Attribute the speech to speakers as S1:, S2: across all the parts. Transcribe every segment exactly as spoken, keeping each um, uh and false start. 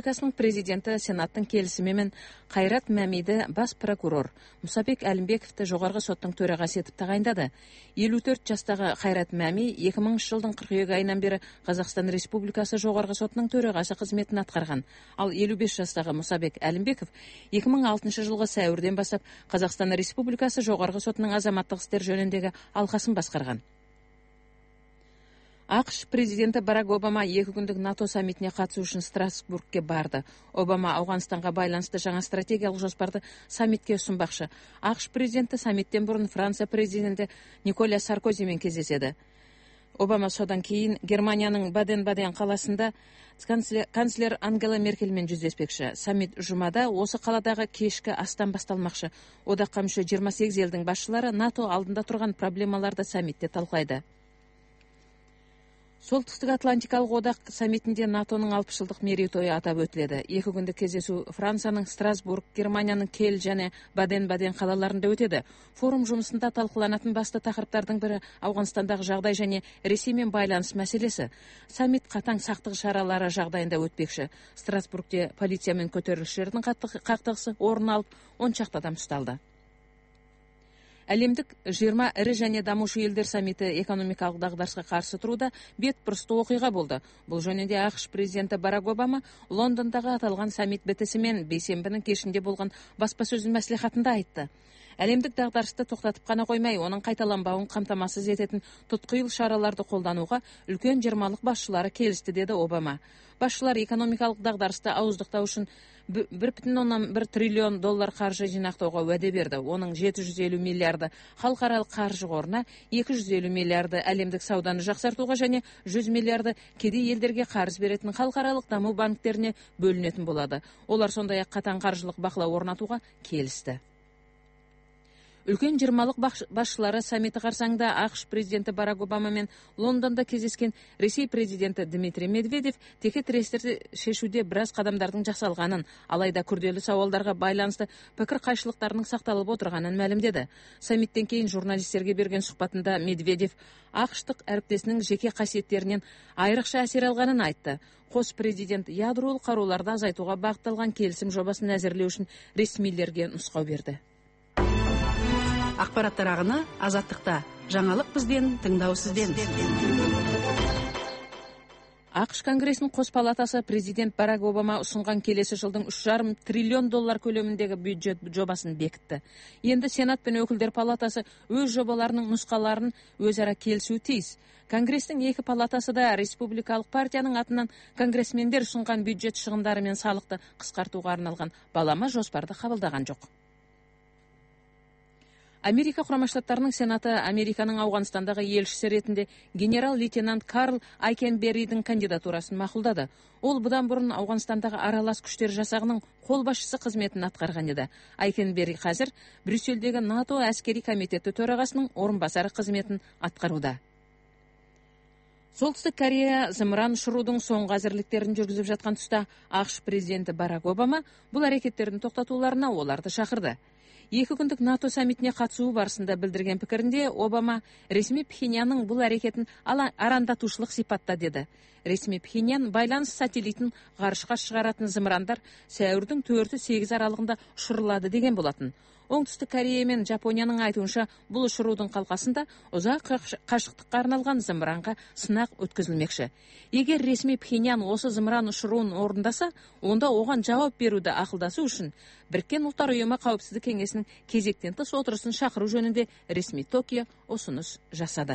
S1: Республикасының президенті Сенаттың келісімімен Қайрат Мәмиді бас прокурор Мұсабек Әлімбековті жоғарғы соттың төрағасы етіп тағайындады. елу төрт жастағы Қайрат Мәми екі мыңыншы жылдың қыркүйек айынан бері Қазақстан Республикасы жоғарғы сотының төрағасы қызметін атқарған. Ал елу бес жастағы Мұсабек Әлімбеков екі мың алтыншы жылғы сәуірден бастап Қазақстан Республикасы жоғарғы сотының азаматтық істер жөніндегі алқасын басқарған. ақш президенті Барак Обама екі күндік НАТО саммитіне қатысу үшін Страсбургке барды. Обама Ауғанстанға байланысты жаңа стратегиялық жоспарды саммитке ұсынбақшы. ақш президенті саммиттен бұрын Франция президенті Николя Саркозимен кездеседі. Обама содан кейін Германияның Баден-Баден қаласында канцлер Ангела Меркельмен жүздеспекші. Саммит жұмада осы қаладағы кешкі астан басталмақшы. Одаққа мүше жиырма сегіз елдің басшылары НАТО алдында тұрған проблемаларды саммитте талқылайды. Солтүстік Атлантикалық одақ саммитінде НАТОның алпыс жылдық мерейтойы атап өтіледі. Екі күндік кездесу Францияның Страсбург, Германияның Кель және Баден-Баден қалаларында өтеді. Форум жұмысында талқыланатын басты тақырыптардың бірі Ауғанстандағы жағдай және Ресеймен байланыс мәселесі. Саммит қатаң сақтық шаралары жағдайында өтпекші. Страсбургте полиция мен көтерілісшілердің қақтығысы орын алып, он шақты адам ұсталды. Әлемдік жиырма ірі және дамушы елдер саммиті экономикалық дағдарысқа қарсы тұруда бет бұрысты оқиға болды. Бұл жөнінде ақш президенті Барак Обама Лондондағы аталған саммит бітісімен бейсенбінің кешінде болған баспасөз мәслихатында айтты. Әлемдік дағдарысты тоқтатып қана қоймай, оның қайталанбауын қамтамасыз ететін тұтқиыл шараларды қолдануға үлкен жиырмалық басшылары келісті, деді Обама. Басшылар экономикалық дағдарысты ауыздықтау үшін бір бүтін оннан бір триллион доллар қаржы жинақтауға уәде берді. Оның жеті жүз елу миллиарды халықаралық қаржы қорына, екі жүз елу миллиарды әлемдік сауданы жақсартуға және жүз миллиарды кедей елдерге қарыз беретін халықаралық даму банктеріне бөлінетін болады. Олар сондай-ақ қатаң қаржылық бақылау орнатуға келісті. Үлкен жиырмалық басшылары саммиті қарсаңында ақш президенті Барак Обама мен Лондонда кездескен Ресей президенті Дмитрий Медведев теке тірестерді шешуде біраз қадамдардың жасалғанын, алайда күрделі сауалдарға байланысты пікір қайшылықтарының сақталып отырғанын мәлімдеді. Саммиттен кейін журналистерге берген сұхбатында Медведев ақштық әріптесінің жеке қасиеттерінен айрықша әсер алғанын айтты. Қос президент ядролық қаруларды азайтуға бағытталған келісім жобасын әзірлеу үшін ресмилерге нұсқау берді.
S2: Ақпараттар ағыны азаттықта. Жаңалық бізден, тыңдау сізден.
S1: ақш Конгресінің қос палатасы президент Барак Обама ұсынған келесі жылдың үш жарым триллион доллар көлеміндегі бюджет жобасын бекітті. Енді Сенат пен өкілдер палатасы өз жобаларының нұсқаларын өзара келісуі тиіс. Конгрестің екі палатасы да республикалық партияның атынан конгрессмендер ұсынған бюджет шығындары мен салықты қысқартуға арналған балама жоспарды қабылдаған жоқ. Америка Құрама Штаттарының Сенаты Американың Ауғанстандағы елшісі ретінде генерал-лейтенант Карл Айкенберридің кандидатурасын мақұлдады. Ол бұдан бұрын Ауғанстандағы аралас күштер жасағының қолбасшысы қызметін атқарған еді. Айкенберри қазір Брюссельдегі НАТО әскери комитеті төрағасының орынбасары қызметін атқаруда. Солтүстік Корея зымыран ұшырудың соңғы әзірліктерін жүргізіп жатқан тұста ақш президенті Барак Обама бұл әрекеттердің тоқтатуларына оларды шақырды. Екі күндік НАТО саммитіне қатысуы барысында білдірген пікірінде Обама ресми Пхеньянның бұл әрекетін арандатушылық сипатта деді. Ресми Пхеньян байланыс сателлитін ғарышқа шығаратын зымырандар сәуірдің төрті сегіз аралығында ұшырылады деген болатын. Оңтүстік Корея мен Жапонияның айтуынша бұл ұшырудың қалқасында ұзақ қашықтыққа арналған зымыранға сынақ өткізілмекші. Егер ресми Пхеньян осы зымыран ұшыруын орындаса, онда оған жауап беруді ақылдасу үшін Біріккен ұлттар ұйымы қауіпсіздік кеңесінің кезектен тыс отырысын шақыру жөнінде ресми Токио ұсыныс жасады.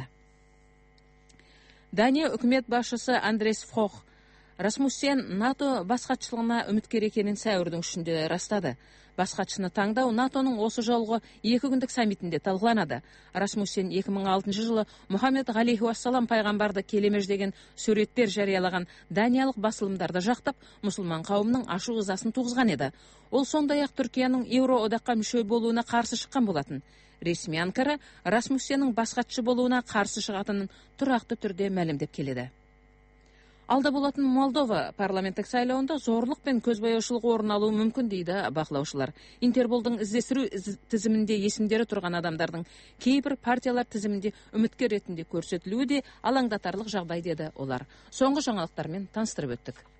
S1: Дания үкімет басшысы Андрес Фох Расмуссен НАТО бас хатшылығына үміткер екенін сәуірдің үшінде растады. Бас хатшыны таңдау НАТОның осы жолғы екі күндік саммитінде талқыланады. Расмуссен екі мың алтыншы жылы Мұхаммед алейхи уассалам пайғамбарды келемеждеген суреттер жариялаған даниялық басылымдарды жақтап, мұсылман қауымның ашу ызасын туғызған еді. Ол сондай-ақ Түркияның Еуроодаққа мүше болуына қарсы шыққан болатын. Ресми Анкара Расмуссеннің бас хатшы болуына қарсы шығатынын тұрақты түрде мәлімдеп келеді. Алда болатын Молдова парламенттік сайлауында зорлық пен көзбояушылық орын алуы мүмкін дейді бақылаушылар. Интерполдың іздестіру тізімінде есімдері тұрған адамдардың кейбір партиялар тізімінде үміткер ретінде көрсетілуі де алаңдатарлық жағдай деді олар. Соңғы жаңалықтармен таныстырып өттік.